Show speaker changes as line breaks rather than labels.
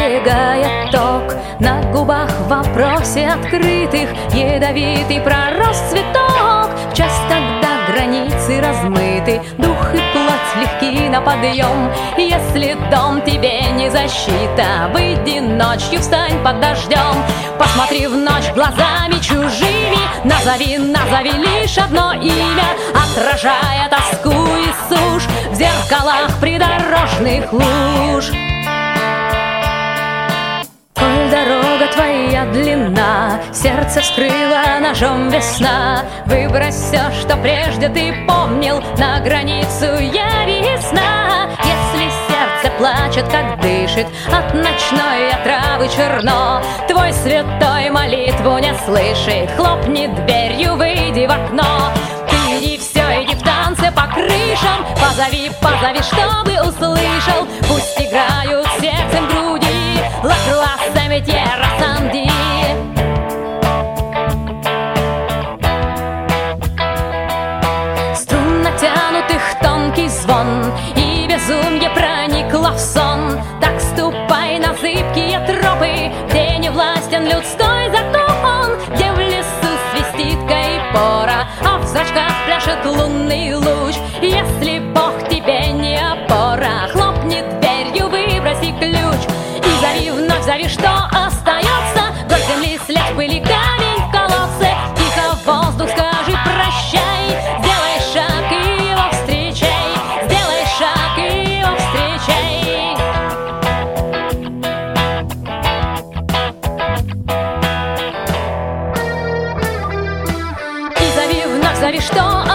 Напрягая ток, на губах в вопросе открытых ядовитый пророс цветок. В час, когда границы размыты, дух и плоть легки на подъем. Если дом тебе не защита, выйди ночью, встань под дождем. Посмотри в ночь глазами чужими, назови лишь одно имя, отражая тоску и сушь в зеркалах придорожных луж. Коль дорога твоя длинна, сердце вскрыла ножом весна, выбрось все, что прежде ты помнил, на границу яви сна. Если сердце плачет, как дышит, от ночной отравы черно, твой святой молитву не слышит, хлопни дверью, выйди в окно. Ты иди все, иди в танце по крышам, позови, чтобы услышал. Пусть играют сердцем груди Лакруа, Сен-Метье, Рассанди. Струн натянутых тонкий звон, и безумье проникло в сон. Так ступай на зыбкие тропы, где не властен людской закон, где в лесу свистит кайпора, а в зрачках пляшет лунный луч. Если Бог тебе не опора, хлопни дверью, выброси ключ. И зови, что остается, вдоль земли след, пыли, камень в колодце. Тихо в воздух скажи прощай, сделай шаг и его встречай, сделай шаг и его встречай. И зови, что